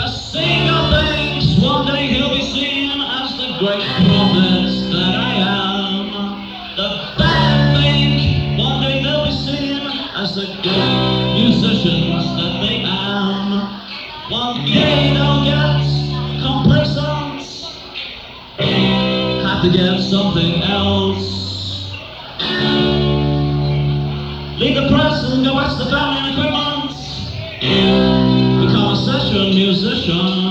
The singer thinks one day he'll be seen as the great prophet that I am. The band think one day they'll be seen as the good musicians that they am. One day they'll get complacent, have to get something else. Leave the press and go watch the family and equipment. Become a session musician.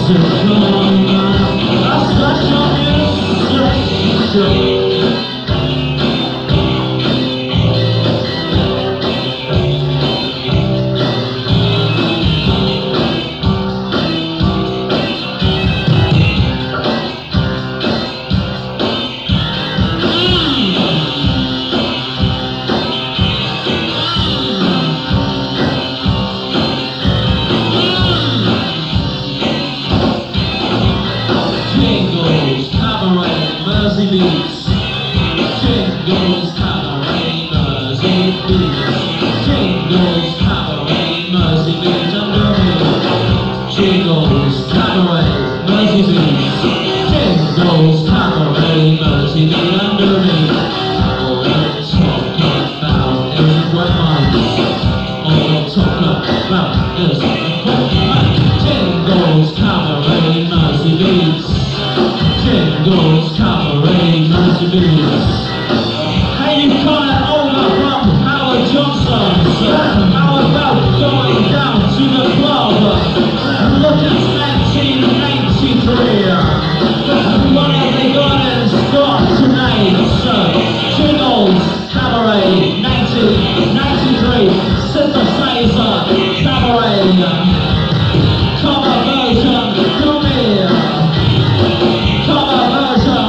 Jingles, cabaret, Mersey beats. Jingles, cabaret, Mersey beats. Jingles, cabaret, Mersey beats under me. Jingles, cabaret, Mersey beats. Jingles, cabaret, Mersey beats under me. All I'm talking about is equipment. All I'm talking about is equipment. Jingles, cabaret, Mersey beats. Jingles, cabaret, Mersey beats. Hey, you call it over from Howard Johnson. How about going down to the club? Look at 1993. What have they got in stock tonight? Jingles, cabaret, 1993. Synthesizer, cabaret. Cover version, come here. Cover version,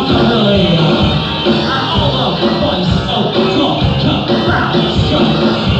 rockabilly. And all the voice of talk about